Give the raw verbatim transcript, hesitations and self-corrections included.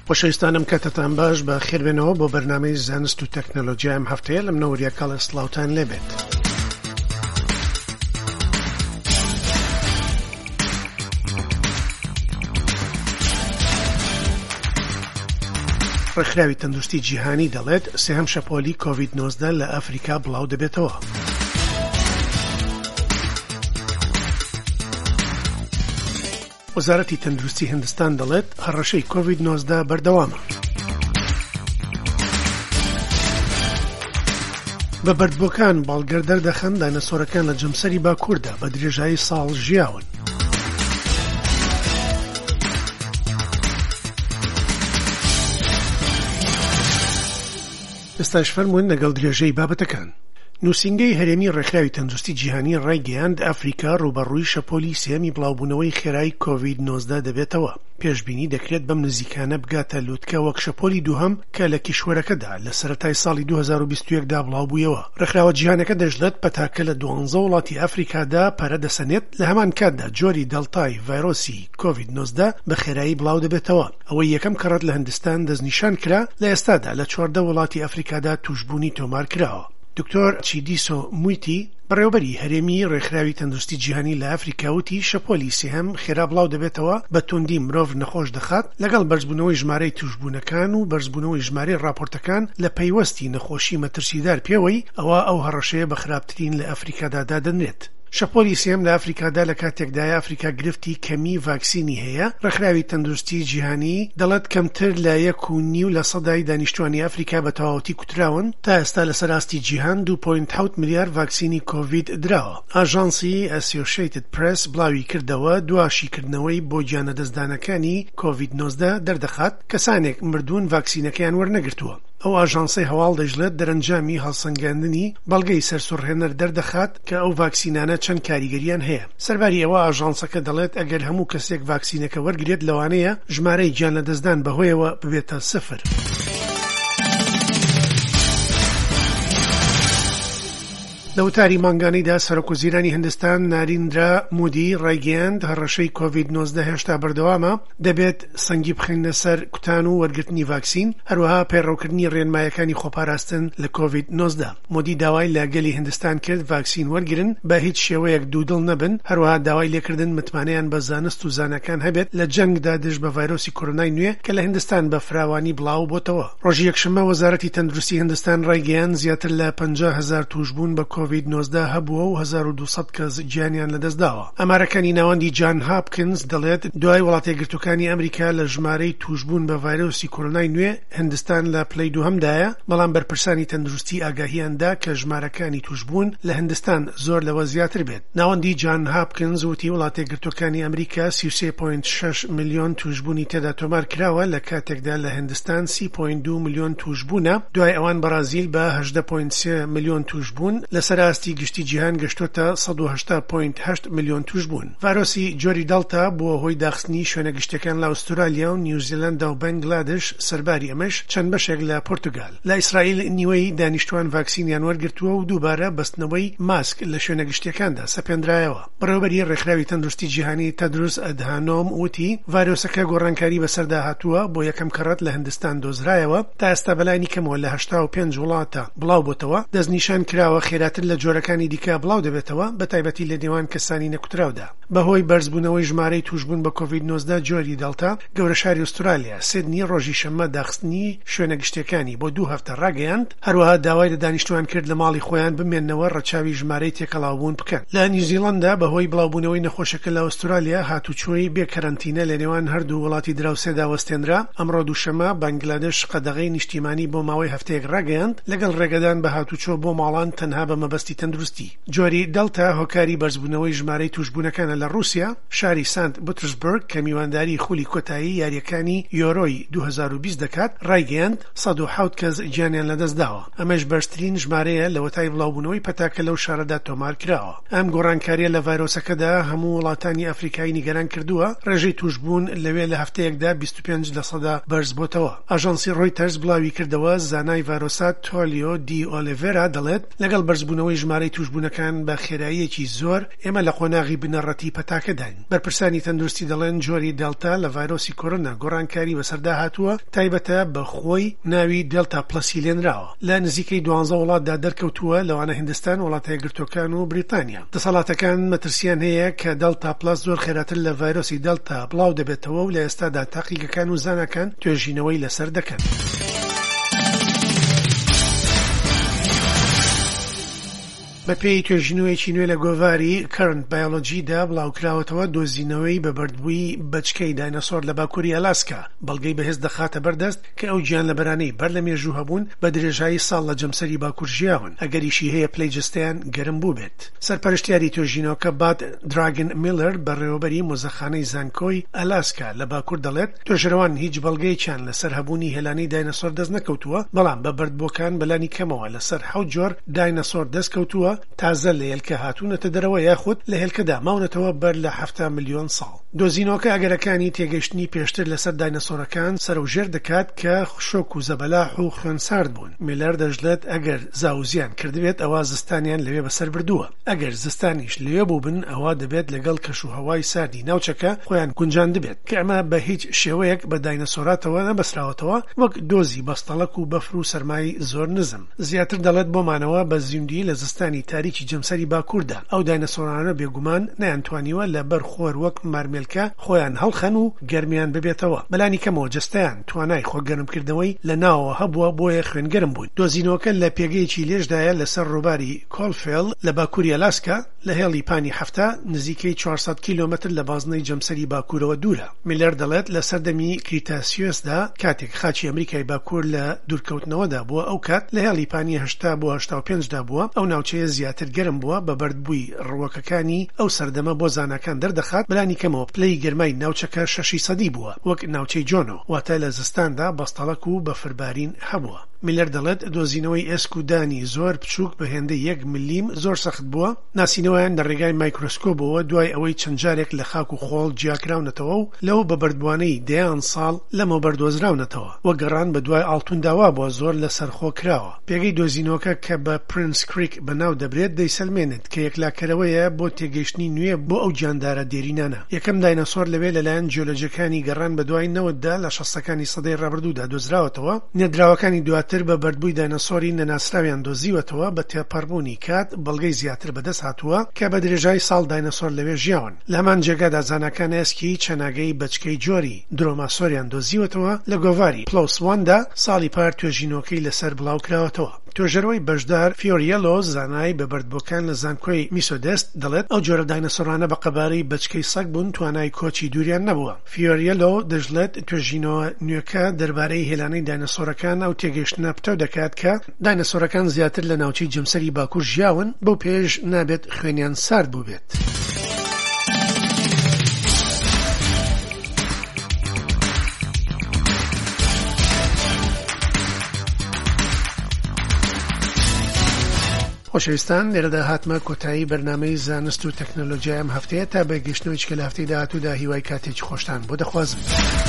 خۆشەویستانم کاتتان باش بە خێربێنەوە بۆ بەرنامەی زانست و تەکنۆلۆجیا ئەم هەفتەیە لە منەوەریە کاڵە سڵاوتان لێبێت. ڕێکخراوی تەندروستی جیهانی دەڵێت سێهەم شەپۆلی کۆڤید نۆزدە لە ئەفریقا بڵاو دەبێتەوە. وەزارەتی تەندروستی هیندستان دەڵێت هەڕەشەی کۆڤید نۆزدە بەردەوامە. بە بەردبووەکان باڵگەر دەردەخەن داینەسۆرەکان لە جەمسەری باکووردا بە درێژایی ساڵ ژیاون. ئێستاش فەرموون لەگەڵ درێژەی بابەتەکان. نووسینگەی هەرێمی ڕێکخراوی تەندروستی جیهانی ڕایگەیاند ئەفریقا ڕوبەڕووی شەپۆلی سێهەمی بڵاوبوونەوەی خێرایی کۆڤید نۆزدە دەبێتەوە. پێشبینی دەکرێت بەم نزیکانە بگاتە لووتکە وەک شەپۆلی دووهەم کە لە کیشوەرەکەدا لە سەرەتای ساڵی دوو هەزار و بیست و یەک دا بڵاو بوویەوە. ڕێکخراوە جیهانەکە دەژڵێت پەتاکە لە دوانزە وڵاتی ئەفریقادا پەرە دەسەنێت لە هەمان کاتدا جۆری دەڵتای ڤایرۆسی کۆڤید نۆزدە بە خێرایی بڵاو دەبێتەوە. ئەوەی یەکەم کەڕەت لە هیندستان دەستنیشان کرا لە ئێستادا لە چواردە وڵاتی ئەفریقادا توشبوونی تۆمار کراوە. دکتۆر چیدیسۆ مویتی بەڕێوەبەری هەرێمی ڕێکخراوی تەندروستی جیهانی لە ئەفریقا وتی شەپۆلی سێهەم خێرا بڵاو دەبێتەوە بە توندی مرۆڤ نەخۆش دەخات لەگەڵ بەرزبوونەوەی ژمارەی توشبوونەکان و بەرزبوونەوەی ژمارەی راپۆرتەکان لە پەیوەستی نەخۆشی مەترسیدار پێوەی ئەوە ئەو هەڕەشەیە بە خراپترین لە ئەفریقادا دادەنرێت. شەپۆلی سێهەم لە ئەفریقادا لە کاتێکدای ئەفریقا گرفتی کەمی ڤاکسینی هەیە. ڕێکخراوی تەندروستی جیهانی دەڵێت کەمتر لە یەک و نیو لە سەدای دانیشتوانی ئەفریقا بە تەواوەتی کوتراون. تا ئێستا لە سەراستی جیهان دوو پۆینت حەوت ملیار ڤاکسینی کۆڤید دراوە. ئاژانسی ئەسۆشیێتد پرێس بڵاوی کردەوە دواشیکردنەوەی بۆ گیانەدەستدانەکانی کۆڤید نۆزدە دەردەخات کەسانێک مردوون ڤاکسینەکەیان وەرنەگرتووە. ئەو ئاژانسەی هەواڵ دەژڵێت دەرەنجامی هەڵسەنگاندنی بەڵگەی سەرسوڕهێنەر دەردەخات کە ئەو ڤاکسینانە چەند کاریگەریان هەیە. سەرباری ئەوە ئاژانسەکە دەڵێت ئەگەر هەموو کەسێک ڤاکسینەکە وەرگرێت لەوانەیە ژمارەی گیانلەدەستدان بەهۆیەوە ببێتە سفر. لە وتاری مانگانەیدا سەرۆکوەزیرانی هیندستان ناریندرا مودی ڕایگەیاند هەڕەشەی کۆڤید نۆزدە هێشتا بەردەوامە، دەبێت سەنگی بخینە سەر کوتان و وەرگرتنی ڤاکسین، هەروەها پەیڕەوکردنی ڕێنمایەکانی خۆپاراستن لە کۆڤید نۆزدە. مودی داوای لە گەلی هیندستان کرد ڤاکسین وەرگرن بە هیچ شێوەیەک دوودڵ نەبن، هەروەها داوای لێکردن متمانەیان بە زانست و زانەکان هەبێت لە جەنگدا دژ بە ڤایرۆسی کۆرۆنای نوێ کە لە هیندستان بە فراوانی بڵاو بۆتەوە. ڕۆژی یەکشەممە وەزارەتی تەندروستی هیندستان ڕایگەیاند زیاتر لە پەنجا هەزار توشبوون بە کۆڤید نۆزدە هەبووە و هەزار و دووسەد کەس گیانیان لەدەستداوە. ئەمارەکانی ناوەندی جان هاپکینز دەڵێت دوای وڵاتە یەکگرتووەکانی ئەمریکا لە ژمارەی توشبوون بە ڤایرۆسی کۆرۆنای نوێ هیندستان لە پلەی دووهەمدایە، بەڵام بەرپرسانی تەندروستی ئاگاهیاندا کە ژمارەکانی توشبوون لە هیندستان زۆر لەوە زیاتر بێت. ناوەندی جان هاپکینز وتی وڵاتە یەکگرتووەکانی ئەمریکا سی و سێ پۆینت شەش ملیۆن توشبوونی تێدا تۆمار کراوە لە کاتێکدا لە هیندستان سی پۆینت دوو ملیۆن توشبوونە. دوای ئەوان بەرازیل بە هەژدە پۆینت سێ ملیۆن توشبوون لە سەراستی گشتی جیهان گەشتوتە سەد و هەشتا پۆینت هەشت ملیۆن توشبوون. ڤایرۆسی جۆری دەڵتا بووە هۆی داخستنی شوێنە گشتەکان لە ئوسترالیا و نیوزیلەندا و بەنگلادش، سەرباری ئەمەش چەند بەشێک لە پۆرتوگال. لە ئیسرائیل نیوەی دانیشتوان ڤاکسینیان وەرگرتووە و دووبارە بەستنەوەی ماسک لە شوێنە گشتەکاندا سەپێنرایەوە. بەڕێوەبەری ڕێکخراوی تەندروستی جیهانی تەدروس ئەدهانۆم وتی ڤایرۆسەکە گۆڕانکاری بەسەردا هاتووە بۆ یەکەم کەڕەت لە هیندستان دۆزرایەوە. تا ئێستا بەلای کەمەوە لە هەشتا و پێنج وڵاتە بڵاو بۆتەوە. دەستنیشان کراوە خێراتر لە جۆرەکانی دیکە بڵاو دەبێتەوە، بە تایبەتی لە نێوان کەسانی نەکوتراودا. بەهۆی بەرزبوونەوەی ژمارەی توشبوون بە کۆڤید نۆزدە جۆری دەڵتا، گەورە شاری ئوسترالیا سیدنی ڕۆژی شەممە داخستنی شوێنە گشتەکانی بۆ دوو هەفتە ڕاگەیاند، هەروەها داوای لە دانیشتوان کرد لە ماڵی خۆیان بمێننەوە ڕەچاوی ژمارەی تێکەڵاوبوون بکەن. لە نیوزیلەندا بەهۆی بڵاوبوونەوەی نەخۆشەکە لە ئوسترالیا هاتوچۆی بێ کەرەنتینە لە نێوان هەردوو وڵاتی دراوسێدا وەستێنرا. ئەمڕۆ دووشەممە بەنگلادێش قەدەغەی نیشتیمانی بۆ ماوەی هەفتەیەک ڕاگەیاند لەگەڵ ڕێگەدان بە هاتوچۆ بۆ ماڵان تەنها بە مەبەستی تەندروستی. جۆری دەڵتا هۆکاری بەرزبوونەوەی ژمارەی توشبوونەکانە لە رووسیا. شاری سانت پێترسبرگ کە میوانداری خولی کۆتایی یاریەکانی یۆرۆی دوو هەزار و بیست دەکات ڕایگەیاند سەد و حەوت کەس گیانیان لەدەستداوە. ئەمەش بەرزترین ژمارەیە لە وەتای بڵاوبوونەوەی پەتاکە لەو شارەدا تۆمار کراوە. ئەم گۆڕانکاریە لە ڤایرۆسەکەدا هەموو وڵاتانی ئەفریقای نیگەران کردووە. ڕێژەی توشبوون لەوێ لە هەفتەیەکدا بیست و پێنج لە سەدا بەرز بۆتەوە. ئاژانسی ڕۆیتەرز بڵاوی کردەوە زانای ڤایرۆسات تۆلیۆ دی ئۆلیڤێرا دەڵێت لەگەڵ بەرزبوون بوونەوەی ژمارەی توشبوونەکان بە خێراییەکی زۆر ئێمە لە قۆناغی بنەڕەتی پەتاکەداین. بەرپرسانی تەندروستی دەڵێن جۆری دێلتا لە ڤایرۆسی کۆرۆنا گۆڕانکاری بەسەردا هاتووە، تایبەتە بە خۆی ناوی دێلتا پلەسی لێنراوە. لە نزیکەی دوانزە وڵاتدا دەرکەوتووە، لەوانە هیندستان، وڵاتە یەکگرتووەکان و بریتانیا. دەسەڵاتەکان مەترسیان هەیە کە دێلتا پلەس زۆر خێراتر لە ڤایرۆسی دێلتا بڵاو دەبێتەوە و لە ئێستادا تاقیگەکان و زانەکان توێژینەوەی لەسەر دەکەن. بەپێی توێژینەوەیەکی نوێ لە گۆڤاری کەرنت بایۆلۆجیدا بڵاوکراوەتەوە دۆزینەوەی بەبەردبووی بەچکەی داینەسۆر لە باکووری ئەلاسکا. بەڵگەی بەهێز دەخاتە بەردەست کە ئەو گیان لە بەرانەی بەر لە مێژوو هەبوون بە درێژایی ساڵ لە جەمسەری باکوور ژیاون، ئەگەریشی هەیە پلەی جستەیان گەرم بوو بێت. سەرپەرشتیاری توێژینەوەکە بات دراگن میلر بەڕێوەبەری مۆزەخانەی زانکۆی ئەلاسکا لە باکوور دەڵێت توێژەرەوان هیچ بەڵگەیەکیان لەسەر هەبوونی هێلانەی داینەسۆر دەست نەکەوتووە، بەڵام بە بەردبووەکان بەلانی کەمەوە لەسەر حەوت جۆر داینەسۆر دەستکەوتووە تازە لە هێلکە هاتوونەتە دەرەوە یاخود لە هێلکەدا ماونەتەوە بەر لە هەفتە ملیۆن ساڵ. دۆزینەوەکە ئەگەرەکانی تێگەیشتنی پێشتر لەسەر داینەسۆرەکان سەرۆژێر دەکات کە شۆک و زەبەلاح و خوێنسارد بوون. میلەر دەژڵێت ئەگەر زاوزیان کردبێت ئەوە زستانیان لەوێ بەسەر بردووە، ئەگەر زستانیش لەوێ بوو بن ئەوە دەبێت لەگەڵ کەش و هەوای ساردی ناوچەکە خۆیان گونجان دەبێت کە ئەمە بە هیچ شێوەیەک بە داینەسۆراتەوە نەبەسراوەتەوە، وەک دۆزی بەستەڵەک و بەفر و سەرمای زۆر نزم. زیاتر دەڵێت بۆمانەوە بە زیندوی لە زستانی تاریکی جەمسەری باکووردا ئەو داینەسۆرانە بێگومان نەیانتوانیوە لە بەر خۆر وەک مارمێلکە خۆیان هەڵخەن و گەرمیان ببێتەوە. بەلانی کەمەوە جستەیان توانای خۆگەرمکردنەوەی لە ناوەوە هەبووە بۆیە خوێنگەرم بوون. دۆزینەوەکە لە پێگەیەکی لێشدایە لەسەر ڕووباری کۆلفێل لە باکووری ئەلاسکا لە هێڵی پانی هەفتە نزیکەی چوارسەد کیلۆمەتر لە بازنەی جەمسەری باکوورەوە دوورە. میلەر دەڵێت لە سەردەمی کریتاسیۆسدا کاتێک خاچی ئەمریکای باکوور لە دوورکەوتنەوەدا بووە، ئەو کات لە هێڵی پانی هەشتا بۆ هەشتا و پێنجدا بووە. ئەو ناوچەیە زیاتر گەرم بووە، بە بەردبووی ڕووەکەکانی ئەو سەردەمە بۆ زانەکان دەردەخات. بەلانی کەمەوە پلەی گەرمای ناوچەکە شەشی سەدی بووە، وەک ناوچەی جۆنۆ، واتە لە زستاندا بەستەڵەک و بەفربارین هەبووە. میلەر دەڵێت دۆزینەوەی ئێسک و دانی زۆر بچووک بە هێندەی یەک ملیم زۆر سەخت بووە. ناسینەوەیان لە ڕێگای مایکرۆسکۆپەوە دوای ئەوەی چەند جارێک لە خاک و خۆڵ جیاکراونەتەوە و لەو بە بەردبوانەی دەیان ساڵ لەمەوە بەردۆزراونەتەوە، وە گەڕان بە دوای ئاڵتونداوا بۆ زۆر لە سەرخۆ کراوە. پێگەی دۆزینەوەکە کە بە پرنس کریک بەناو دەبرێت دەیسەلمێنێت کە یەکلاکەرەوەیە بۆ تێگەیشتنی نوێ بۆ ئەو گیاندارە دێرینانە. یەکەم داینەسۆر لەوێ لەلایەن جیۆلۆجیەکانی گەڕان بە دوای نەوەتدا لە شەستەکانی سەدەی ڕابردوودا دۆزراوەتەوە. نێردراوەکانی دواتر بە بەردبووی داینەسۆری نەناسراویان دۆزیوەتەوە بە تێپەڕبوونی کات بەڵگەی زیاتر بەدەست هاتووە کە بە درێژای ساڵ داینەسۆر لەوێ ژیاون. لە هەمان جێگادا زانەکان ئێسکی چەناگەی بەچکەی جۆری درۆماسۆریان دۆزیوەتەوە. لە گۆڤاری پلۆس واندا ساڵی پار توێژینەوەکەی لەسەر بڵاو کراوەتەوە. توێژەرەوەی بەشدار فیۆریەلۆ زانای بە بەردبووەکان لە زانکۆی میسۆدەست دەڵێت ئەو جۆرە داینەسۆرانە بە قەبارەی بەچکەی سەگ بوون، توانای کۆچی دووریان نەبووە. فیۆریەلۆ دەژڵێت توێژینەوە نوێکە دەربارەی هێلانەی داینەسۆرەکان ئەو تێگەیشتنە پتە دەکات کە داینەسۆرەکان زیاتر لە ناوچەی جەمسەری باکوور ژیاون، بەو پێش نابێت خوێنیان سارد بوو بێت. خۆشەویستان، لێرەدا هاتمە کۆتایی بەرنامەی زانست و تەکنۆلۆژیای ئەم هەفتەیە. تا بەگەشتنەوەی چکە لە هەفتەی داهاتوودا هیوای کاتێکی خۆشتان بۆ دەخوازم.